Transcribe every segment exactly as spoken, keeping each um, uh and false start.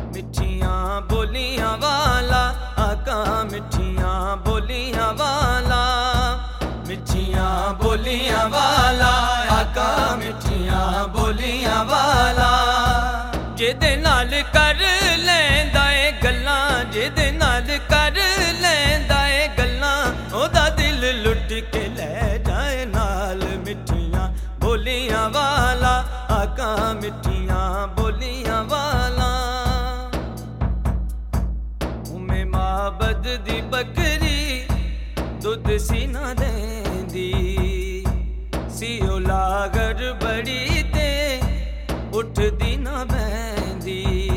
मिठियां बोलियां वाला आका मिठियां बोलियां वाला मिठियां बोलियां वाला आका मिठियां बोलियां वाला जिहदे नाल कर लैंदा ए गल्लां जिहदे नाल कर लैंदा ए गल्लां ओदा दिल लुट के लै जाए नाल मिठियां बोलियां वाला आका मिठियां बोलियां वाला उम्मे माबद दी बकरी दुध सी ना देंदी सी ओ लागर बड़ी ते उठदी ना बहंदी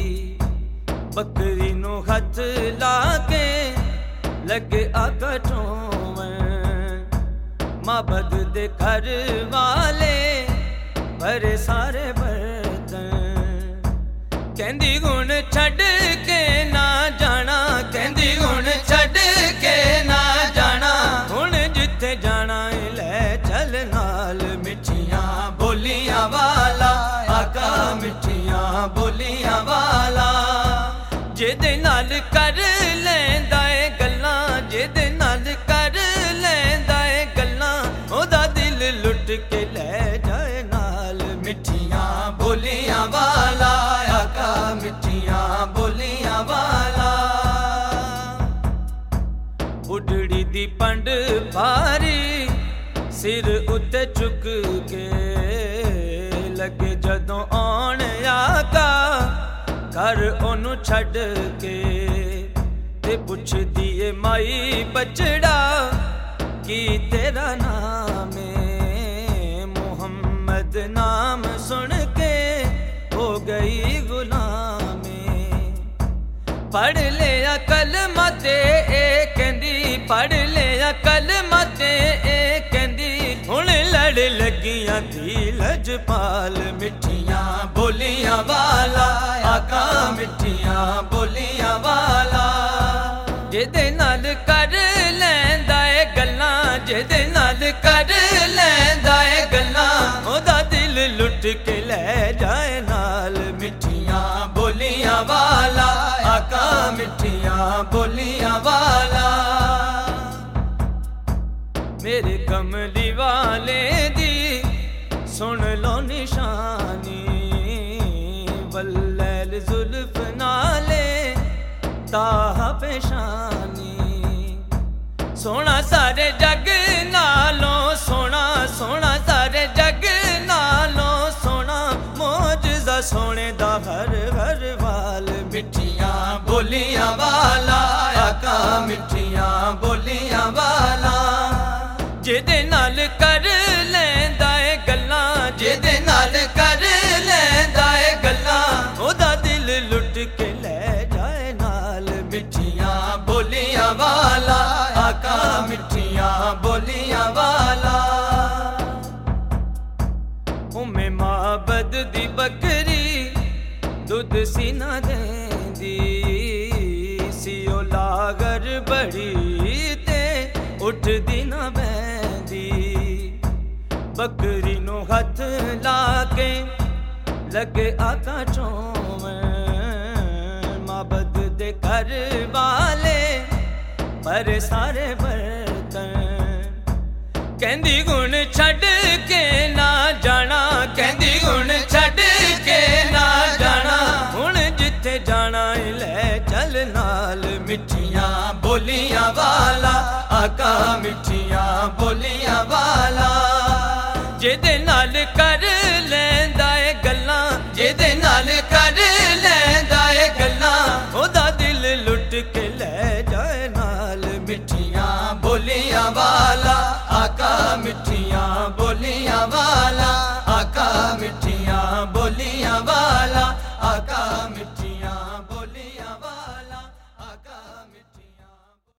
बकरी नू हथ ला के लगे आका टोवन माबद दे घर वाले भरे सारे बर्तन कहंदी गुण छड़ के ना जाना कहंदी गुण छड़ के ना जाना हुण जिथे जाना लै चल नाल मिठियां बोलियां वाला आका मिठियां बोलियां वाला जिहदे नाल कर लैंदा ए गल्लां जिहदे नाल कर लैंदा ए गल्लां ओदा दिल लुट के लै जाए नाल मिठियां बोलियां वाला आका मिठियां बोलियां वाला बुढ़ड़ी दी पंड भारी सिर उत्ते चुक के लगे जदों आउण आका घर ओनू छड़ के ते पुछदी ए माई बचड़ा की तेरा नाम है मुहम्मद नाम सुन के हो गई गुलामी पढ़ लिया कलमा ते ए कहंदी पढ़ लिया कलमा ते ए कहंदी हुण लड़ लगियां थी लजपाल मिठियां बोलियां वाला आका मिठियां बोलियां वाला जिहदे नाल कर लैंदा ए गल्लां जिहदे नाल कर लैंदा ए गल्लां ओदा दिल लुट के लै जाए नाल मिठियां बोलियां वाला आका मिठियां बोलियां वाला मेरे कमली वाले दी सुन लो निशानी वल्लैल जुल्फ नाले ताहा पेशानी सोना सारे जग नालों सोना सोना सारे जग नालों सोना मौजज़ा सोने दा हर हर वाल मिठियां बोलियां वाला आका मिठियां बोलियां वाला जिहदे नाल कर लैंदा ए गल्लां जिहदे नाल कर लैंदा ए गल्लां ओदा दिल लुट के लै जाए नाल मिठियां बोलियां वाला आका मिठियां बोलियां वाला उम्मे माबद दी बकरी दुध सी ना देंदी सी ओ लागर बड़ी ते उठदी ना बहंदी बकरी नू हथ ला के लगे आका चोवन माबद दे घर वाले पर सारे बर्तन कहंदी गुण छड़ के ना जाना कहंदी गुण छड़ के ना जाना हुण जिथे जाना लै चल नाल मिठियां बोलियां वाला आका मिठियां बोलियां